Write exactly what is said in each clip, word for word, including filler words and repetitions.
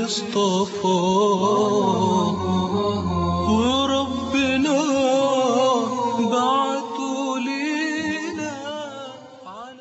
المصطفى وربنا بعته لينا على.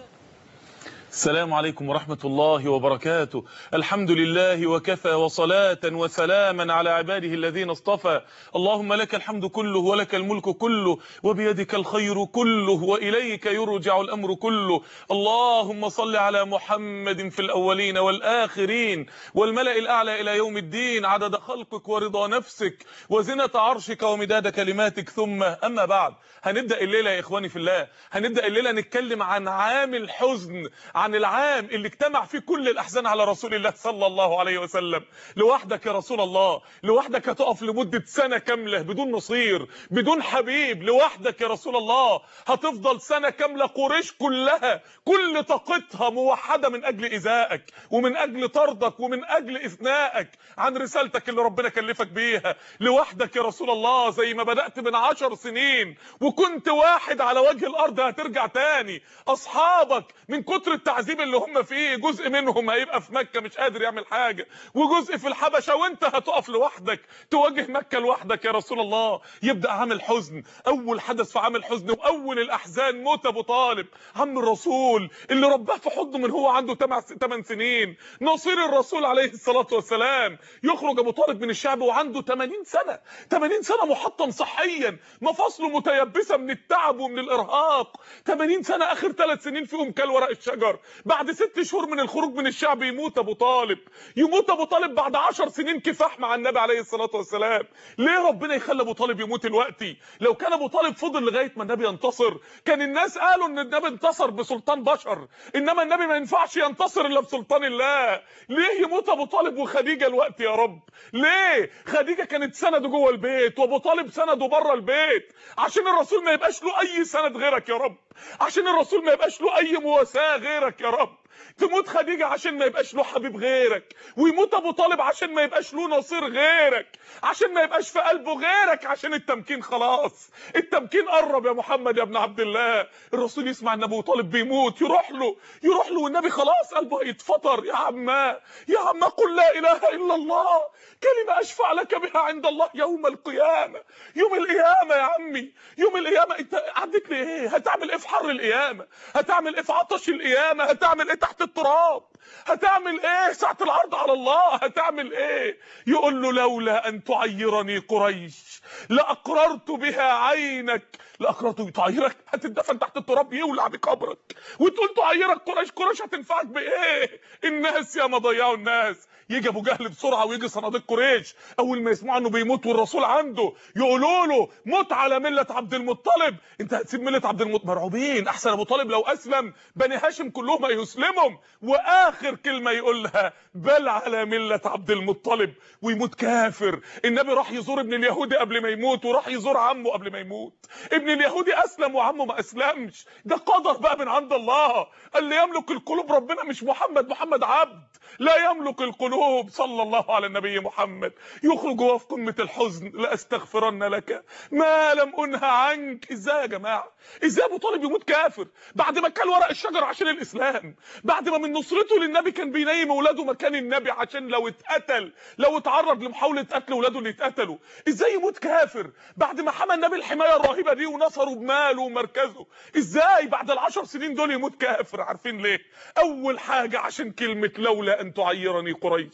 السلام عليكم ورحمة الله وبركاته. الحمد لله وكفى وصلاة وسلاما على عباده الذين اصطفى. اللهم لك الحمد كله ولك الملك كله وبيدك الخير كله وإليك يرجع الأمر كله. اللهم صل على محمد في الأولين والآخرين والملأ الأعلى إلى يوم الدين عدد خلقك ورضا نفسك وزنة عرشك ومداد كلماتك. ثم أما بعد، هنبدأ الليلة يا إخواني في الله، هنبدأ الليلة نتكلم عن عام الحزن، عن العام اللي اجتمع فيه كل الأحزان على رسول الله صلى الله عليه وسلم. لوحدك يا رسول الله، لوحدك هتقف لمدة سنة كاملة بدون نصير بدون حبيب. لوحدك يا رسول الله هتفضل سنة كاملة قريش كلها كل طاقتها موحدة من أجل إيذائك ومن أجل طردك ومن أجل إثنائك عن رسالتك اللي ربنا كلفك بيها. لوحدك يا رسول الله، زي ما بدأت من عشر سنين وكنت واحد على وجه الأرض هترجع تاني. أصحابك من كتر التعذيب اللي هم فيه جزء منهم هيبقى في مكة مش قادر يعمل حاجة، وجزء في الحبشة، وانت هتقف لوحدك تواجه مكة لوحدك يا رسول الله. يبدأ عام الحزن، أول حدث في عام الحزن وأول الأحزان موت أبو طالب عم الرسول اللي رباه في حضنه من هو عنده ثمان سنين، نصير الرسول عليه الصلاة والسلام. يخرج أبو طالب من الشعب وعنده ثمانين سنة، ثمانين سنة محطم صحيا، مفاصله متيبسة من التعب ومن الإرهاق. ثمانين سنة، آخر ثلاث سنين فيهم كل ورق الشجر. بعد ست شهور من الخروج من الشعب يموت أبو طالب، يموت أبو طالب بعد عشر سنين كفاح مع النبي عليه الصلاة والسلام. ليه ربنا يخلي أبو طالب يموت دلوقتي؟ لو كان أبو طالب فضل لغاية ما النبي ينتصر كان الناس قالوا إن النبي انتصر بسلطان بشر، إنما النبي ما ينفعش ينتصر إلا بسلطان الله. ليه يموت أبو طالب وخديجة الوقت يا رب؟ ليه؟ خديجة كانت سنده جوه البيت وأبو طالب سنده بره البيت، عشان الرسول ما يبقاش له أي سند غيرك يا رب، عشان الرسول ما يبقاش له أي مواساة غيرك يا رب. تموت خديجة عشان ما يبقاش له حبيب غيرك، ويموت ابو طالب عشان ما يبقاش له نصير غيرك، عشان ما يبقاش في قلبه غيرك، عشان التمكين خلاص، التمكين قرب يا محمد يا ابن عبد الله. الرسول يسمع ان ابو طالب بيموت يروح له يروح له والنبي خلاص قلبه هيتفطر. يا عما يا عما قل لا اله الا الله كلمة اشفع لك بها عند الله يوم القيامة. يوم القيامة يا عمي، يوم القيامة. انت عندك لي ايه؟ هتعمل ايه في حر القيامة؟ هتعمل ايه في عطش القيامة؟ هتعمل ايه تحت التراب؟ هتعمل ايه ساعة العرض على الله؟ هتعمل ايه؟ يقول له لولا ان تعيرني قريش لاقررت بها عينك. لاقررت تعيرك؟ هتدفن تحت التراب يولع بقبرك وتقول تعيرك قريش؟ قريش هتنفعك بايه؟ الناس يا ما ضيعوا الناس. يجي ابو جهل بسرعه ويجي صناديق قريش اول ما يسمعوا انه بيموت والرسول عنده يقولوا له موت على مله عبد المطلب. انت هتسيب مله عبد المطلب؟ مرعوبين، احسن ابو طالب لو اسلم بني هاشم كلهم هيسلمهم. واخر كلمه يقولها بل على مله عبد المطلب، ويموت كافر. النبي راح يزور ابن اليهودي قبل ما يموت وراح يزور عمه قبل ما يموت. ابن اليهودي اسلم وعمه ما اسلمش. ده قدر بقى من عند الله. اللي يملك القلوب ربنا مش محمد، محمد عبد لا يملك القلوب. صلى الله على النبي محمد. يخرج وهو في قمه الحزن لاستغفرن لك ما لم انهى عنك. ازاي يا جماعه؟ ازاي ابو طالب يموت كافر بعد ما كان ورق الشجر عشان الاسلام، بعد ما من نصرته للنبي كان بينيم اولاده مكان النبي عشان لو اتقتل، لو اتعرض لمحاوله قتل اولاده اللي اتقتلوا؟ ازاي يموت كافر بعد ما حمى النبي الحمايه الرهيبه دي ونصره بماله ومركزه؟ ازاي بعد العشر سنين دول يموت كافر؟ عارفين ليه؟ اول حاجه عشان كلمه لولا ان تعيرني قريش.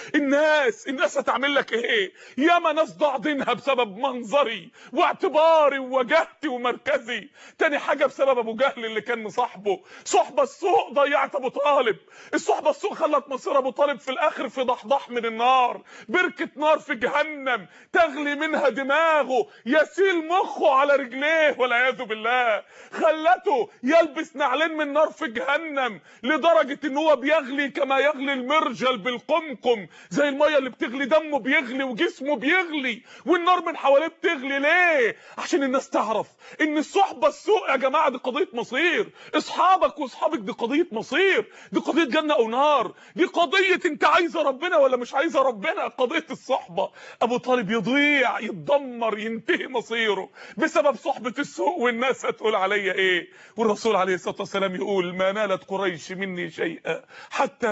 الناس الناس هتعمل لك ايه؟ ياما ناس ضاع دينها بسبب منظري واعتباري ووجهتي ومركزي. تاني حاجه بسبب ابو جهل اللي كان مصاحبه. صحبه السوء ضيعت ابو طالب. الصحبه السوء خلت مصير ابو طالب في الاخر في ضحضح من النار، بركه نار في جهنم تغلي منها دماغه، يسيل مخه على رجليه والعياذ بالله. خلته يلبس نعلين من نار في جهنم لدرجه ان هو بيغلي كما يغلي المرجل بالقمقم، زي الميه اللي بتغلي دمه بيغلي وجسمه بيغلي والنار من حواليه بتغلي. ليه؟ عشان الناس تعرف ان الصحبه السوء يا جماعه دي قضيه مصير. اصحابك واصحابك دي قضيه مصير، دي قضيه جنه او نار، دي قضيه انت عايزه ربنا ولا مش عايزه ربنا. قضيه الصحبه. ابو طالب يضيع يتدمر ينتهي مصيره بسبب صحبه السوء. والناس هتقول عليا ايه؟ والرسول عليه الصلاه والسلام يقول ما نالت قريش مني شيئا حتى مات ابو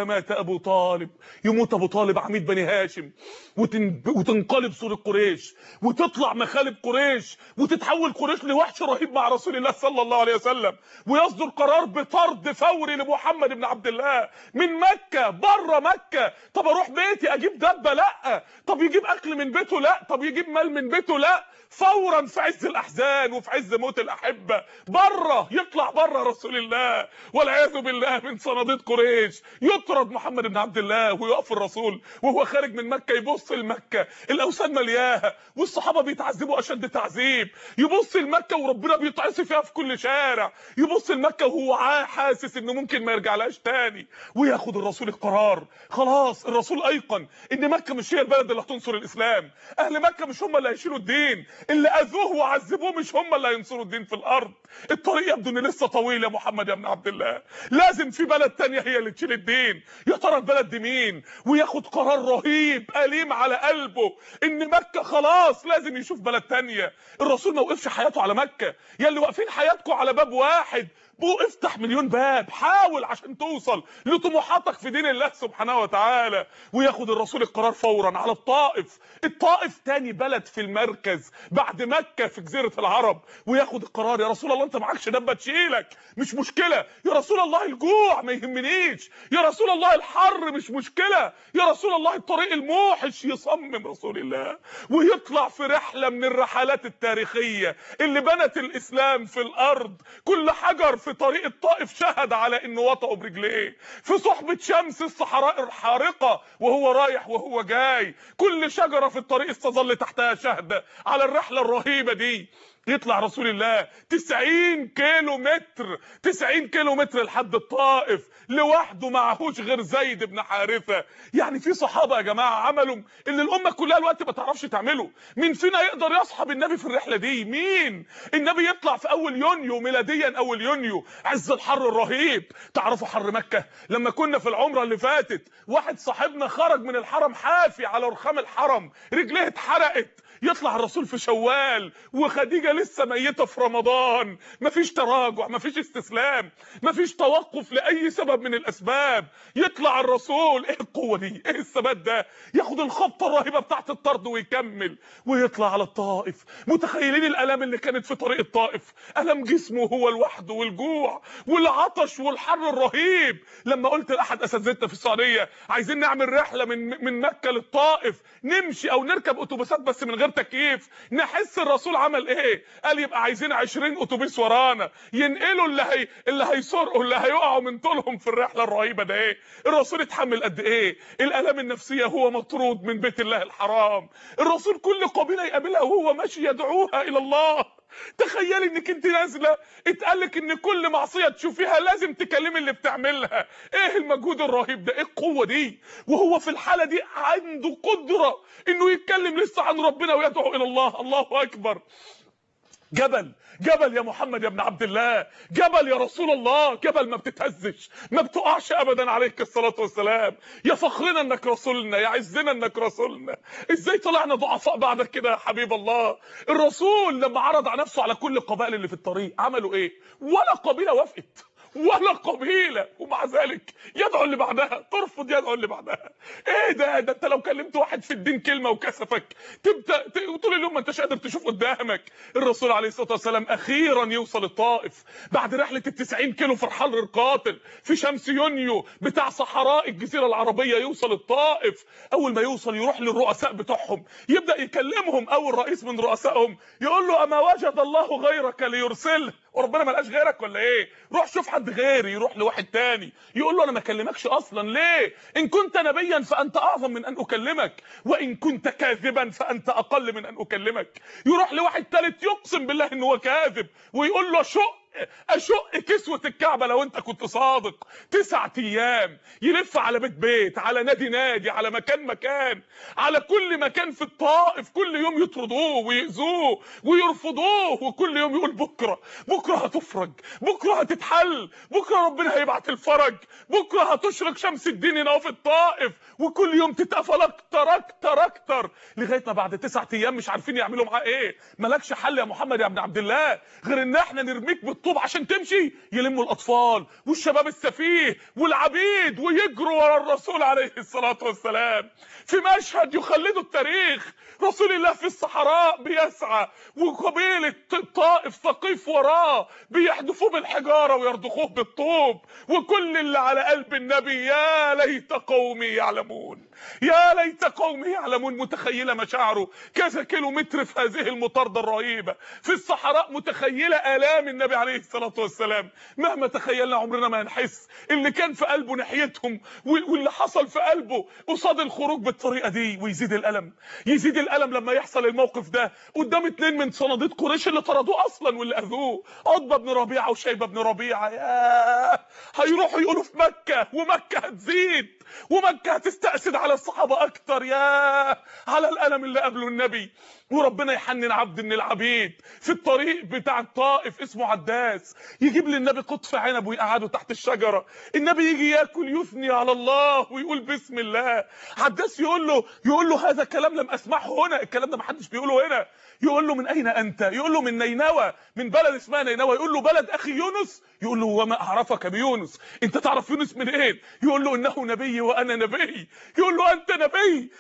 ابو طالب، يموت ابو طالب عميد بني هاشم، وتن... وتنقلب صورة قريش، وتطلع مخالب قريش، وتتحول قريش لوحش رهيب مع رسول الله صلى الله عليه وسلم، ويصدر قرار بطرد فوري لمحمد بن عبد الله من مكة بره مكة. طب اروح بيتي اجيب دبة؟ لا. طب يجيب اكل من بيته؟ لا. طب يجيب مال من بيته؟ لا. فورا في عز الاحزان وفي عز موت الاحبه بره، يطلع بره رسول الله والعياذ بالله من صناديد قريش، يطرد محمد بن عبد الله، ويقف الرسول وهو خارج من مكه يبص لمكه الاوثان ملياها والصحابه بيتعذبوا اشد تعذيب، يبص لمكه وربنا بيتعصي فيها في كل شارع، يبص لمكه وهو حاسس انه ممكن ما يرجعلهاش تاني، وياخد الرسول القرار. خلاص الرسول ايقن ان مكه مش هي البلد اللي هتنصر الاسلام، اهل مكه مش هم اللي هيشيلوا الدين، اللي اذوه وعذبوه مش هم اللي هينصروا الدين في الارض. الطريق يبدو ان لسه طويل يا محمد يا ابن عبد الله، لازم في بلد تانية هي اللي تشيل الدين. يا ترى البلد دي مين؟ وياخد قرار رهيب أليم على قلبه ان مكة خلاص لازم يشوف بلد تانية. الرسول ما وقفش حياته على مكة، يا اللي واقفين حياتكم على باب واحد، بو افتح مليون باب، حاول عشان توصل لطموحاتك في دين الله سبحانه وتعالى. وياخد الرسول القرار فورا على الطائف، الطائف تاني بلد في المركز بعد مكة في جزيرة العرب، وياخد القرار يا رسول الله انت معكش دبة تشيلك مش مشكلة، يا رسول الله الجوع ما يهمنيش، يا رسول الله الحر مش مشكلة، يا رسول الله الطريق الموحش. يصمم رسول الله ويطلع في رحلة من الرحلات التاريخية اللي بنت الاسلام في الارض. كل حجر في طريق الطائف شهد على انه وطئه برجليه، في صحبة شمس الصحراء الحارقة وهو رايح وهو جاي، كل شجرة في الطريق استظل تحتها شهدة على الرحلة الرهيبة دي. يطلع رسول الله تسعين كيلو متر، تسعين كيلو متر لحد الطائف لوحده، معهوش غير زيد بن حارثة. يعني في صحابة يا جماعة عملوا اللي الامة كلها الوقت ما تعرفش تعمله. مين فينا يقدر يصحب النبي في الرحلة دي؟ مين؟ النبي يطلع في اول يونيو ميلاديا، اول يونيو عز الحر الرهيب. تعرفوا حر مكة؟ لما كنا في العمرة اللي فاتت واحد صاحبنا خرج من الحرم حافي على رخام الحرم، رجليه اتحرقت، يطلع الرسول في شوال وخديجة لسه ميتة في رمضان، مفيش تراجع، مفيش استسلام، مفيش توقف لأي سبب من الأسباب. يطلع الرسول، ايه القوة دي؟ ايه الثبات ده؟ ياخد الخبطة الرهيبة بتاعت الطرد ويكمل ويطلع على الطائف. متخيلين الآلام اللي كانت في طريق الطائف؟ ألم جسمه هو لوحده، والجوع والعطش والحر الرهيب. لما قلت لأحد أساتذتنا في السعودية عايزين نعمل رحلة من من مكة للطائف، نمشي أو نركب أتوبيسات بس من غير تكييف، نحس الرسول عمل ايه؟ قال يبقى عايزين عشرين اتوبيس ورانا ينقلوا اللي هي اللي هيسرقوا اللي هيقعوا من طولهم في الرحله الرهيبه ده. ايه الرسول اتحمل قد ايه الالام النفسيه هو مطرود من بيت الله الحرام. الرسول كل قبيله يقابلها وهو ماشي يدعوها الى الله. تخيلي انك انت نازله اتقالك ان كل معصيه تشوفيها لازم تكلمي اللي بتعملها. ايه المجهود الرهيب ده؟ ايه القوه دي؟ وهو في الحاله دي عنده قدره انه يتكلم لسه عن ربنا ويدعو الى الله. الله اكبر. جبل جبل يا محمد يا ابن عبد الله، جبل يا رسول الله، جبل ما بتتهزش ما بتقعش ابدا عليك الصلاه والسلام. يا فخرنا انك رسولنا، يا عزنا انك رسولنا. ازاي طلعنا ضعفاء بعدك كده يا حبيب الله؟ الرسول لما عرض على نفسه على كل القبائل اللي في الطريق عملوا ايه؟ ولا قبيله وافقت، ولا قبيله، ومع ذلك يدعو اللي بعدها، ترفض يدعو اللي بعدها. ايه ده؟ ده انت لو كلمت واحد في الدين كلمه وكسفك تبدا طول اليوم ما انتش قادر تشوف قدامك. الرسول عليه الصلاه والسلام اخيرا يوصل الطائف بعد رحله التسعين كيلو في الحر القاتل في شمس يونيو بتاع صحراء الجزيره العربيه. يوصل الطائف، اول ما يوصل يروح للرؤساء بتوعهم يبدا يكلمهم. اول رئيس من رؤسائهم يقول له اما وجد الله غيرك ليرسله؟ وربنا ما لقاش غيرك ولا ايه؟ روح شوف حد غيري. يروح لواحد تاني يقول له انا ما اكلمكش اصلا ليه؟ ان كنت نبيا فانت اعظم من ان اكلمك، وان كنت كاذبا فانت اقل من ان اكلمك. يروح لواحد تالت يقسم بالله ان هو كاذب ويقول له شق اشق كسوة الكعبة لو انت كنت صادق. تسعة ايام يلف على بيت بيت، على نادي نادي، على مكان مكان، على كل مكان في الطائف. كل يوم يطردوه ويؤذوه ويرفضوه، وكل يوم يقول بكرة بكرة هتفرج، بكرة هتتحل، بكرة ربنا هيبعت الفرج، بكرة هتشرق شمس الدين هنا في الطائف. وكل يوم تتقفل اكتر اكتر اكتر لغاية ما بعد تسعة ايام مش عارفين يعملوا معاه ايه. مالكش حل يا محمد يا ابن عبد الله غير ان احنا نرميك الطوب عشان تمشي يلموا الاطفال والشباب السفيه والعبيد ويجروا ورا الرسول عليه الصلاه والسلام. في مشهد يخلده التاريخ، رسول الله في الصحراء بيسعى وقبيله طائف ثقيف وراه بيحدفوه بالحجاره ويرضخوه بالطوب، وكل اللي على قلب النبي يا ليت قومي يعلمون، يا ليت قومي يعلمون. متخيله مشاعره كذا كيلو متر في هذه المطارده الرهيبه في الصحراء، متخيله الام النبي عليه الصلاه والسلام. مهما تخيلنا عمرنا ما هنحس اللي كان في قلبه ناحيتهم واللي حصل في قلبه قصاد الخروج بالطريقه دي. ويزيد الالم، يزيد الالم لما يحصل الموقف ده قدام اتنين من صناديد قريش اللي طردوه اصلا واللي اذوه، عتبه بن ربيعه وشيبه بن ربيعه. ياه، هيروحوا يقولوا في مكه ومكه هتزيد ومكه هتستأسد على الصحابه اكتر. ياه على الالم اللي قبله النبي. وربنا يحنن عبد من العبيد في الطريق بتاع الطائف اسمه عداس، يجيب للنبي قطف عنب ويقعده تحت الشجره، النبي يجي ياكل يثني على الله ويقول بسم الله. عداس يقول له يقول له هذا كلام لم اسمعه هنا، الكلام ده ما حدش بيقوله هنا. يقول له من اين انت؟ يقول له من نينوى، من بلد اسمها نينوى. يقول له بلد اخي يونس؟ يقول له وما اعرفك بيونس، انت تعرف يونس من ايه؟ يقول له انه نبي وانا نبي. يقول له انت نبي؟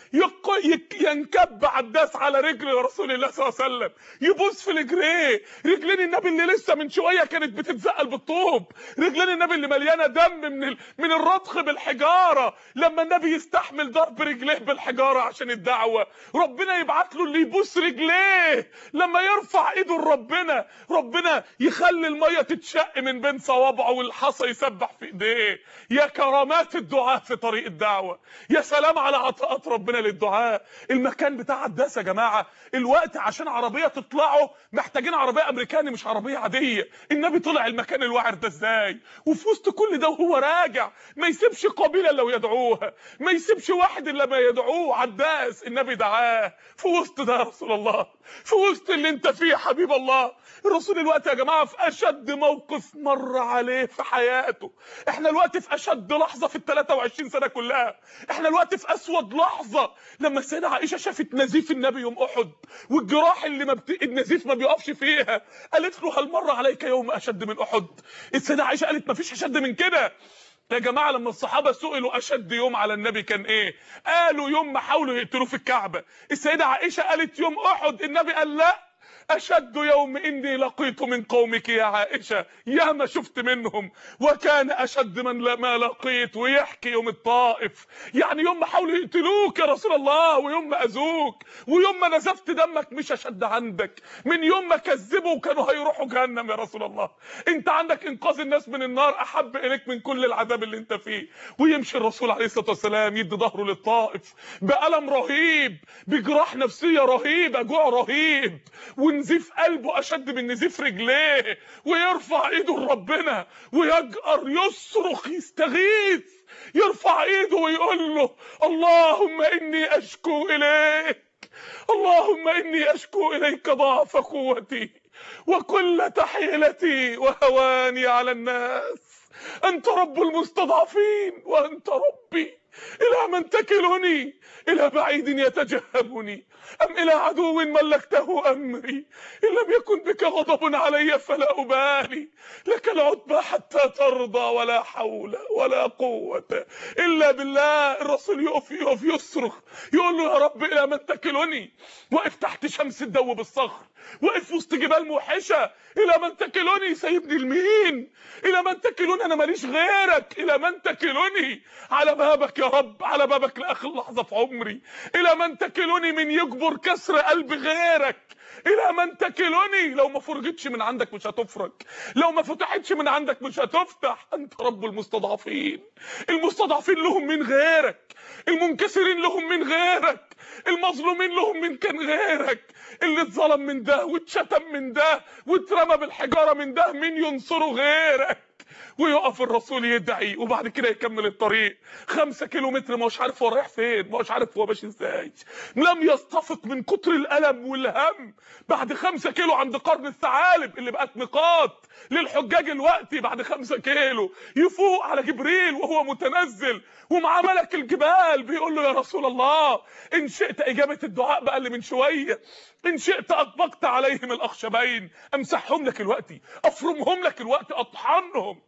ينكب عداس على رجل رسول الله صلى الله عليه وسلم، يبوس في رجليه، رجلين النبي اللي لسه من شويه كانت بتتزقل بالطوب، رجلين النبي اللي مليانه دم من ال... من الرضخ بالحجاره. لما النبي يستحمل ضرب رجليه بالحجاره عشان الدعوه، ربنا يبعت له اللي يبوس رجليه. لما يرفع ايده لربنا، ربنا يخلي الميه تتشق من بين صوابعه والحصى يسبح في ايديه. يا كرامات الدعاء في طريق الدعوه، يا سلام على عطاءات ربنا للدعاء. المكان بتاع عداس يا جماعه الوقت عشان عربيه تطلعوا محتاجين عربيه امريكاني مش عربيه عاديه. النبي طلع المكان الوعر ده ازاي؟ وفي وسط كل ده وهو راجع ما يسيبش قبيله الا ويدعوها، ما يسيبش واحد الا ما يدعوه. عداس النبي دعاه في وسط ده يا رسول الله، في وسط اللي انت فيه يا حبيب الله. الرسول الوقت يا جماعه في اشد موقف مر عليه في حياته. احنا الوقت في اشد لحظه في ال ثلاثة وعشرين سنه كلها، احنا الوقت في اسود لحظه لما السيده عائشه شافت نزيف النبي يوم احد والجراح اللي ما بت... النزيف ما بيقفش فيها. قالت له هل مر عليك يوم اشد من احد؟ السيده عائشه قالت ما فيش اشد من كده. يا جماعه لما الصحابه سئلوا اشد يوم على النبي كان ايه؟ قالوا يوم ما حاولوا يقتلوه في الكعبه. السيده عائشه قالت يوم احد، النبي قال لا، أشد يوم إني لقيت من قومك يا عائشة، يا ما شفت منهم وكان أشد من ما لقيت. ويحكي يوم الطائف، يعني يوم ما حاولوا يقتلوك يا رسول الله ويوم ما أذوك ويوم ما نزفت دمك مش أشد عندك من يوم ما كذبوا وكانوا هيروحوا جهنم يا رسول الله. أنت عندك إنقاذ الناس من النار أحب إليك من كل العذاب اللي أنت فيه. ويمشي الرسول عليه الصلاة والسلام يدي ظهره للطائف بألم رهيب، بجراح نفسية رهيبة، جوع رهيب، ونزيف قلبه اشد من نزيف رجليه، ويرفع ايده لربنا ويجأر يصرخ يستغيث، يرفع ايده ويقول له اللهم اني اشكو اليك، اللهم اني اشكو اليك ضعف قوتي وكل حيلتي وهواني على الناس. انت رب المستضعفين وانت ربي، الى من تكلني؟ الى بعيد يتجهبني ام الى عدو ملكته امري؟ ان لم يكن بك غضب علي فلا ابالي، لك العتبى حتى ترضى ولا حول ولا قوه الا بالله. الرسول يقف يقف يصرخ يقول له يا رب الى من تكلني؟ وقف تحت شمس الدو بالصخر، وقف وسط جبال موحشه، الى من تكلني؟ سيبني لمين؟ الى من تكلني؟ انا ماليش غيرك، الى من تكلني؟ على بابك يا رب، على بابك لاخر لحظه في عمري. الى من تكلني من يجبر كسر قلب غيرك؟ الى من تكلني؟ لو ما فرجتش من عندك مش هتفرج، لو ما فتحتش من عندك مش هتفتح. انت رب المستضعفين، المستضعفين لهم من غيرك، المنكسرين لهم من غيرك، المظلومين لهم من كان غيرك، اللي اتظلم من ده واتشتم من ده واترمى بالحجاره من ده مين ينصره غيرك؟ ويقف الرسول يدعي وبعد كده يكمل الطريق خمسة كيلو متر، ما هوش عارف هو رايح فين، ما هوش عارف هو ماشي ازاي، لم يستفق من كتر الالم والهم. بعد خمسة كيلو عند قرن الثعالب اللي بقت نقاط للحجاج الوقتي، بعد خمسة كيلو يفوق على جبريل وهو متنزل ومعاه ملك الجبال بيقول له يا رسول الله ان شئت اجابه الدعاء بقى اللي من شويه، ان شئت اطبقت عليهم الاخشبين، امسحهم لك الوقت، افرمهم لك الوقت، اطحنهم.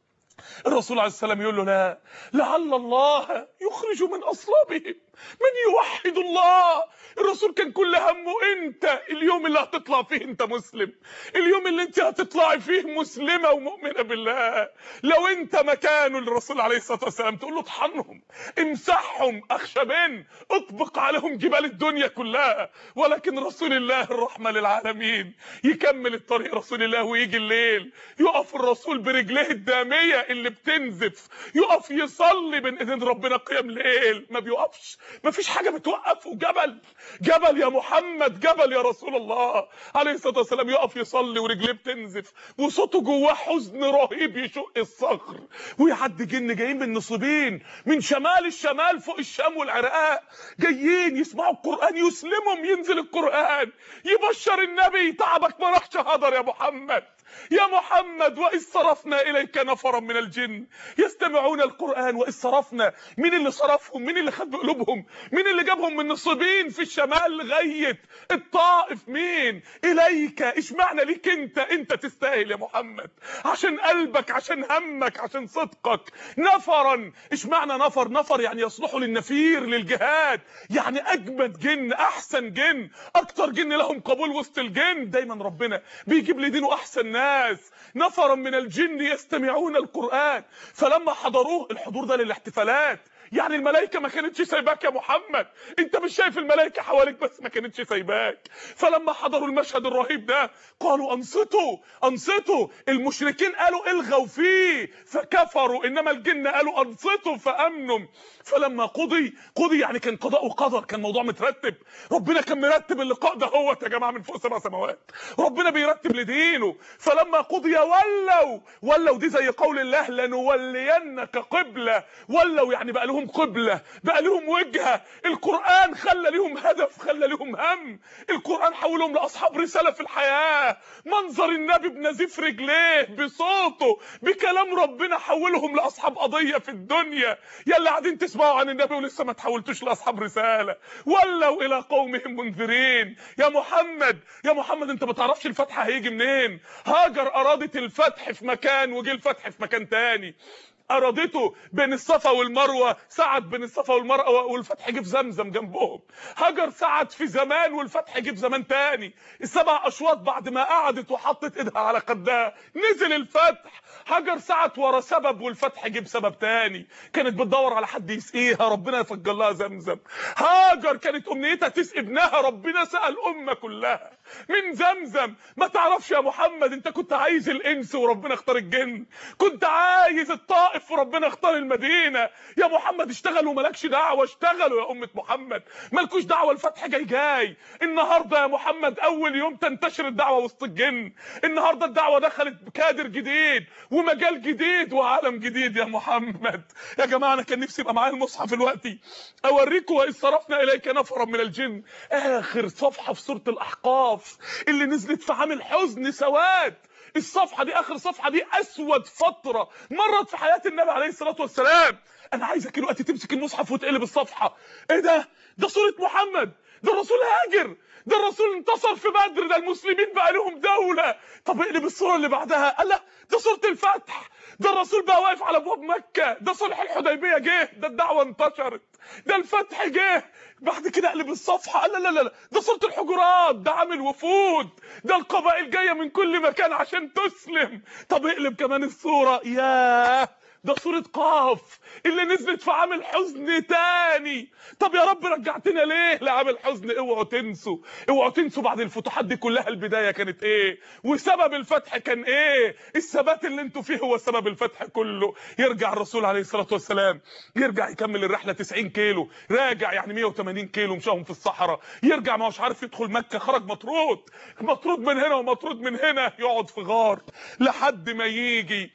الرسول عليه السلام يقول له لا، لعل الله يخرج من اصلابهم من يوحد الله. الرسول كان كل همه انت اليوم اللي هتطلع فيه انت مسلم، اليوم اللي انت هتطلعي فيه مسلمه ومؤمنه بالله. لو انت مكانه الرسول عليه الصلاه والسلام تقول له اطحنهم، امسحهم اخشبين، اطبق عليهم جبال الدنيا كلها. ولكن رسول الله الرحمه للعالمين يكمل الطريق رسول الله، ويجي الليل يقف الرسول برجليه الداميه اللي بتنزف، يقف يصلي بين ايدين ربنا قيام ليل، ما بيوقفش، ما فيش حاجه بتوقفه. جبل جبل يا محمد، جبل يا رسول الله عليه الصلاه والسلام، يقف يصلي ورجليه بتنزف وصوته جواه حزن رهيب يشق الصخر. ويعدي جن جايين من نصيبين من شمال الشمال فوق الشام والعراق، جايين يسمعوا القران، يسلمهم، ينزل القران يبشر النبي، تعبك ما راحش هدر يا محمد يا محمد. وإذ صرفنا إليك نفرا من الجن يستمعون القرآن. وإذ صرفنا، مين اللي صرفهم؟ مين اللي خد بقلوبهم؟ مين اللي جابهم من نصيبين في الشمال لغاية الطائف؟ مين؟ إليك. اشمعنى ليك انت؟ انت تستاهل يا محمد، عشان قلبك، عشان همك، عشان صدقك. نفرا، اشمعنى نفر؟ نفر يعني يصلحوا للنفير، للجهاد، يعني أجمد جن، أحسن جن، أكتر جن لهم قبول وسط الجن. دايما ربنا بيجيب لدينه أحسن ناس. نفرا من الجن يستمعون القرآن فلما حضروه. الحضور ده للاحتفالات، يعني الملائكه ما كانتش سايباك يا محمد، انت مش شايف الملائكه حواليك بس ما كانتش سايباك. فلما حضروا المشهد الرهيب ده قالوا انصتوا انصتوا. المشركين قالوا الغوا فيه فكفروا، انما الجن قالوا انصتوا فامنوا. فلما قضي، قضي يعني كان قضاء وقدر، كان موضوع مترتب. ربنا كان مرتب اللقاء ده هو يا جماعه من فوق سبع سماوات، ربنا بيرتب لدينه. فلما قضي ولوا، ولوا دي زي قول الله لنولينك قبله. ولوا يعني بقى لهم قبله، بقى لهم وجهه. القران خلى لهم هدف، خلى لهم هم. القران حولهم لاصحاب رساله في الحياه. منظر النبي بنزيف رجليه، بصوته، بكلام ربنا حولهم لاصحاب قضيه في الدنيا. يلا قاعدين تسمعوا عن النبي ولسه ما تحولتوش لاصحاب رساله. ولوا الى قومهم منذرين. يا محمد يا محمد انت ما تعرفش الفتح هيجي منين. هاجر ارادت الفتح في مكان وجه الفتح في مكان تاني. ارادته بين الصفا والمروه، سعد بين الصفا والمروه والفتح جه في زمزم جنبهم. هاجر سعد في زمان والفتح جه في زمان تاني. السبع اشواط بعد ما قعدت وحطت ايدها على خدها نزل الفتح. هاجر سعد ورا سبب والفتح جه بسبب تاني. كانت بتدور على حد يسقيها، ربنا يفجر لها زمزم. هاجر كانت امنيتها تسقي ابنها، ربنا سقى الامه كلها من زمزم. ما تعرفش يا محمد انت كنت عايز الانس وربنا اختار الجن، كنت عايز الطائف وربنا اختار المدينه. يا محمد اشتغلوا ومالكش دعوه، اشتغلوا يا امه محمد، مالكوش دعوه. الفتح جاي جاي النهارده يا محمد، اول يوم تنتشر الدعوه وسط الجن. النهارده الدعوه دخلت بكادر جديد ومجال جديد وعالم جديد يا محمد. يا جماعه انا كان نفسي يبقى معايا المصحف دلوقتي اوريكم. واذ صرفنا اليك نفرا من الجن، اخر صفحه في سوره الاحقاف اللي نزلت في عام الحزن، سواد. الصفحه دي، اخر صفحه دي، اسود فتره مرت في حياه النبي عليه الصلاه والسلام. انا عايزك دلوقتي تمسك المصحف وتقلب الصفحه. ايه ده؟ ده سوره محمد، ده الرسول هاجر، ده الرسول انتصر في بدر، ده المسلمين بقى لهم دوله. طب اقلب الصوره اللي بعدها، الله، ده سوره الفتح، ده الرسول بقى واقف على ابواب مكه، ده صلح الحديبيه جه، ده الدعوه انتشرت، ده الفتح جه. بعد كده اقلب الصفحه، لا لا لا، ده سوره الحجرات، ده عامل وفود، ده القبائل جايه من كل مكان عشان تسلم. طب اقلب كمان الصوره، ياه، ده سورة قاف اللي نزلت في عام الحزن تاني. طب يا رب رجعتنا ليه لعام الحزن؟ اوعوا تنسوا، اوعوا تنسوا بعد الفتوحات دي كلها البداية كانت ايه وسبب الفتح كان ايه. الثبات اللي انتوا فيه هو سبب الفتح كله. يرجع الرسول عليه الصلاة والسلام، يرجع يكمل الرحلة تسعين كيلو، راجع يعني مية وتمانين كيلو مشاهم في الصحراء. يرجع ما هوش عارف يدخل مكة، خرج مطرود، مطرود من هنا ومطرود من هنا. يقعد في غار لحد ما يجي،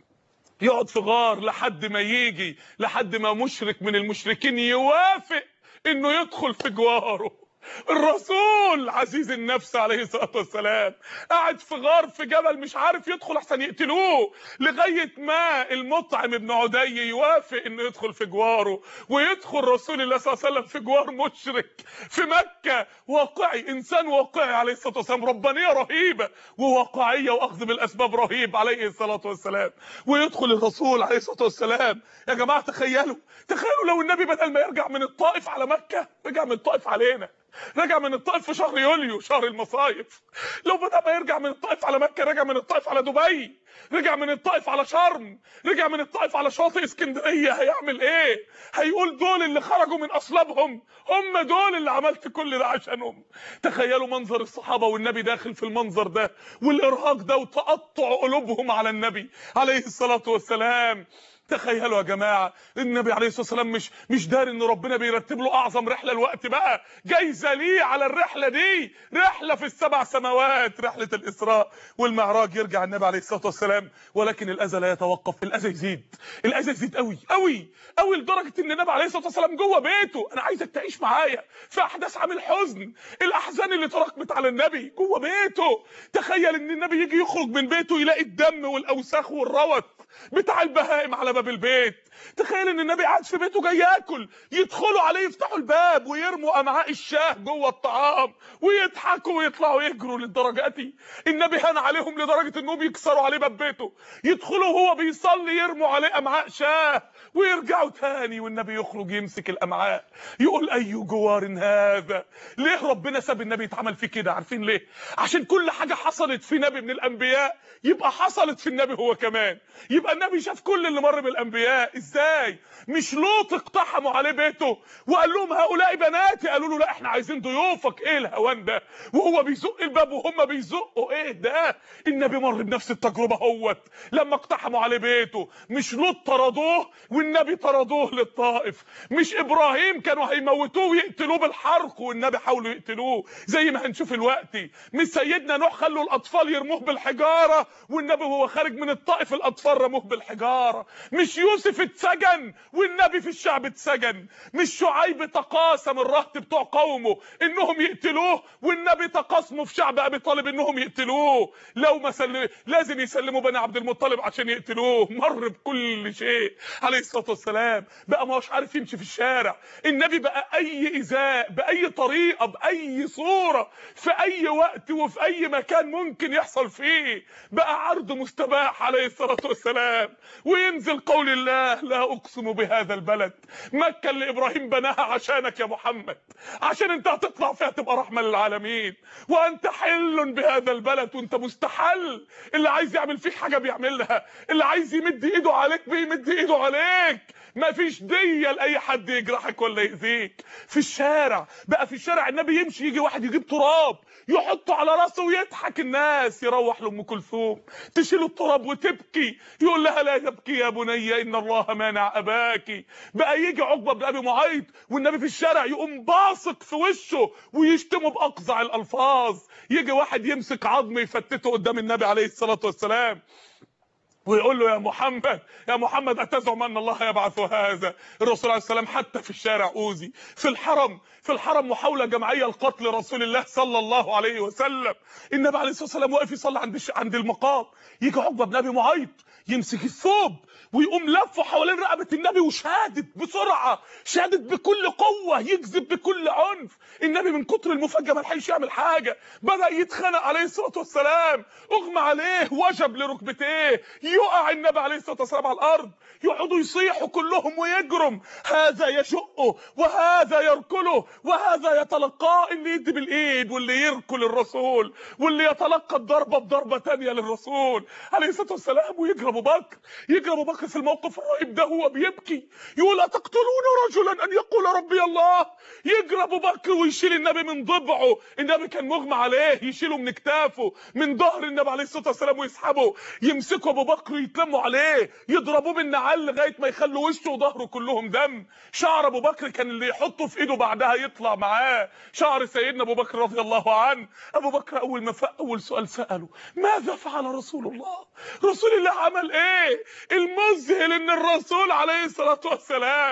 يقعد في غار لحد ما يجي، لحد ما مشرك من المشركين يوافق انه يدخل في جواره. الرسول عزيز النفس عليه الصلاة والسلام قاعد في غار في جبل مش عارف يدخل احسن يقتلوه، لغاية ما المطعم ابن عدي يوافق انه يدخل في جواره، ويدخل رسول الله صلى الله عليه وسلم في جوار مشرك في مكة. واقعي، انسان واقعي عليه الصلاة والسلام، ربانية رهيبة وواقعية واخذ بالاسباب رهيب عليه الصلاة والسلام. ويدخل الرسول عليه الصلاة والسلام. يا جماعة تخيلوا تخيلوا لو النبي بدل ما يرجع من الطائف على مكة رجع من الطائف علينا، رجع من الطائف في شهر يوليو شهر المصايف. لو بدأ ما يرجع من الطائف على مكة رجع من الطائف على دبي، رجع من الطائف على شرم، رجع من الطائف على شاطئ اسكندرية، هيعمل ايه؟ هيقول دول اللي خرجوا من اصلابهم هم دول اللي عملت كل ده عشانهم. تخيلوا منظر الصحابة والنبي داخل في المنظر ده والارهاق ده وتقطع قلوبهم على النبي عليه الصلاة والسلام. تخيلوا يا جماعه النبي عليه الصلاه والسلام مش مش داري ان ربنا بيرتب له اعظم رحله الوقت بقى جايزه ليه على الرحله دي، رحله في السبع سماوات، رحله الاسراء والمعراج. يرجع النبي عليه الصلاه والسلام ولكن الاذى لا يتوقف، الاذى يزيد، الاذى يزيد قوي قوي قوي لدرجه ان النبي عليه الصلاه والسلام جوه بيته. انا عايزك تعيش معايا في احداث عام الحزن، الاحزان اللي تراكمت على النبي جوه بيته. تخيل ان النبي يجي يخرج من بيته يلاقي الدم والاوساخ والروث بتاع البهائم على باب البيت. تخيل ان النبي قاعد في بيته جاي ياكل، يدخلوا عليه يفتحوا الباب ويرموا امعاء الشاه جوه الطعام ويضحكوا ويطلعوا يجروا. للدرجه دي النبي هان عليهم لدرجه انهم يكسروا عليه باب بيته، يدخلوا وهو بيصلي يرموا عليه امعاء شاه ويرجعوا تاني، والنبي يخرج يمسك الامعاء يقول اي جوار هذا. ليه ربنا ساب النبي يتعمل فيه كده؟ عارفين ليه؟ عشان كل حاجه حصلت في نبي من الانبياء يبقى حصلت في النبي هو كمان، يبقى النبي شاف كل اللي مر بالانبياء. ازاي؟ مش لوط اقتحموا عليه بيته وقال لهم هؤلاء بناتي، قالوا له لا احنا عايزين ضيوفك. ايه الهوان ده؟ وهو بيزق الباب وهم بيزقوا. ايه ده؟ النبي مر بنفس التجربه اهوت لما اقتحموا عليه بيته. مش لوط طردوه والنبي طردوه للطائف، مش ابراهيم كانوا هيموتوه ويقتلوه بالحرق والنبي حاولوا يقتلوه زي ما هنشوف دلوقتي، مش سيدنا نوح خلوا الاطفال يرموه بالحجاره والنبي وهو خارج من الطائف الاطفال رموه بالحجاره، مش يوسف اتسجن والنبي في الشعب اتسجن، مش شعيب تقاسم الرهط بتوع قومه انهم يقتلوه والنبي تقاسموا في شعب ابي طالب انهم يقتلوه، لو ما سلم لازم يسلموا بني عبد المطلب عشان يقتلوه. مر بكل شيء عليه الصلاه والسلام، بقى ما هوش عارف يمشي في الشارع. النبي بقى اي ايذاء باي طريقه باي صوره في اي وقت وفي اي مكان ممكن يحصل فيه بقى عرض مستباح عليه الصلاه والسلام. وينزل قول الله لا اقسم بهذا البلد، مكه اللي ابراهيم بناها عشانك يا محمد، عشان انت هتطلع فيها تبقى رحمه للعالمين، وانت حل بهذا البلد وانت مستحل. اللي عايز يعمل فيك حاجه بيعملها، اللي عايز يمد ايده عليك بيمد ايده عليك، ما فيش ديه لاي حد يجرحك ولا يأذيك. في الشارع بقى، في الشارع النبي يمشي يجي واحد يجيب تراب يحطه على راسه ويضحك الناس، يروح لام كلثوم تشيل التراب وتبكي يقول لها لا تبكي يا بني ان الله مانع اباكي. بقى يجي عقبه بن ابي معيط والنبي في الشارع يقوم باصق في وشه ويشتمه باقذع الالفاظ. يجي واحد يمسك عظم يفتته قدام النبي عليه الصلاه والسلام ويقول له يا محمد يا محمد اتزعم ان الله يبعث هذا. الرسول عليه السلام حتى في الشارع اوذي، في الحرم في الحرم محاوله جماعيه لقتل رسول الله صلى الله عليه وسلم. النبي عليه الصلاه والسلام واقف يصلي عند عند المقام، يجي عقبه بن ابي معيط يمسك الثوب ويقوم لفه حوالين رقبه النبي وشادد بسرعه، شادد بكل قوه، يجذب بكل عنف. النبي من كتر المفاجاه ما لحقش يعمل حاجه، بدا يتخنق عليه الصلاه والسلام، اغمى عليه، وجب لركبتيه، يقع النبي عليه الصلاه والسلام على الارض، يقعدوا يصيحوا كلهم ويجرم، هذا يشقه وهذا يركله وهذا يتلقاه، اللي يدي بالايد واللي يركل الرسول واللي يتلقى الضربه بضربه ثانيه للرسول عليه الصلاه والسلام. ويجري ابو بكر، يجري ابو بكر في الموقف الرهيب ده هو بيبكي يقول اتقتلون رجلا ان يقول ربي الله. يجري ابو بكر ويشيل النبي من ضبعه، النبي كان مغمى عليه، يشيله من كتافه من ظهر النبي عليه الصلاه والسلام ويسحبه، يمسكوا ابو بكر يتلموا عليه يضربوه بالنعال لغايه ما يخلوا وشه وظهره كلهم دم. شعر ابو بكر كان اللي يحطه في ايده بعدها يطلع معاه شعر سيدنا ابو بكر رضي الله عنه. ابو بكر اول ما فاق اول سؤال ساله ماذا فعل رسول الله؟ رسول الله عمل ايه؟ المذهل ان الرسول عليه الصلاه والسلام